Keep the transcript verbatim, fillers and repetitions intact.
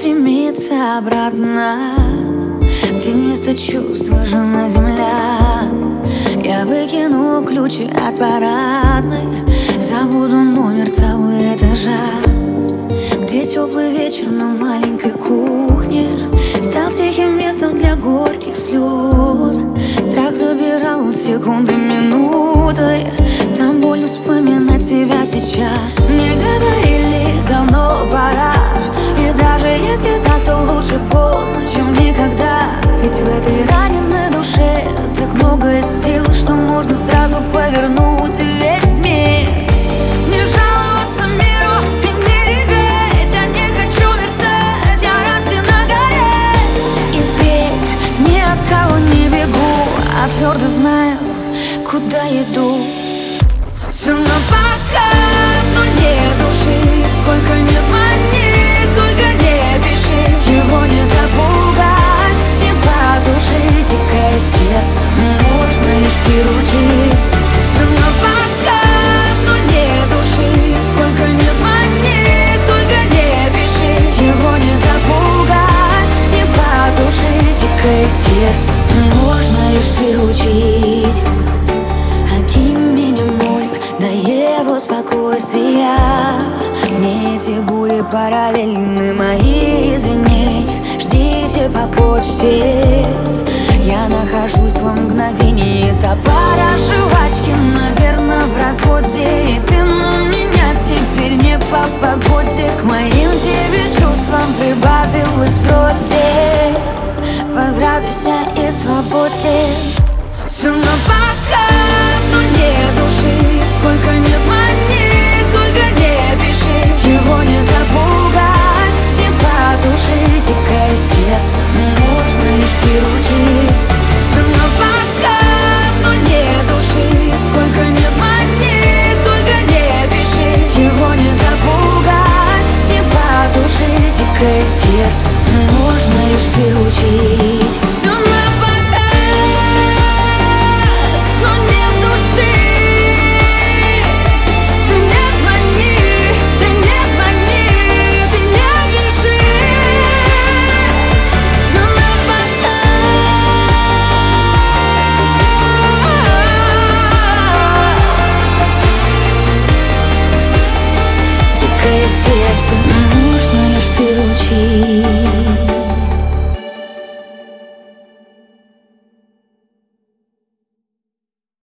устремиться обратно, где вместо чувства жена земля. Я выкину ключи от парадной, забуду номер того этажа, где теплый вечер на маленькой кухне стал тихим местом для горьких слез. Страх забирал секунды, минуты, там больно вспоминать себя сейчас. Мне говорили, давно пора, и даже если так, то лучше поздно, чем никогда. Ведь в этой раненой душе так много сил, что можно сразу повернуть весь мир. Не жаловаться миру и не реветь, я не хочу мерцать, я рад гореть. И впредь ни от кого не бегу, а твердо знаю, куда иду. Все напоказ, но нет души. Сколько не звони, сколько не пиши, его не запугать, не потушить. Дикое сердце можно лишь приручить. Все напоказ, но нет души. Сколько не звони, сколько не пиши, его не запугать, не потушить. Дикое сердце можно лишь приручить. Окинь меня морем, до его спокойствия. Мне эти бури параллельны, мои извинения ждите по почте. Я нахожусь во мгновении топора жвачки, наверное, в разводе. И ты на меня теперь не по погоде. К моим тебе чувствам прибавилось вроде. Возрадуйся и свободе. Все напоказ.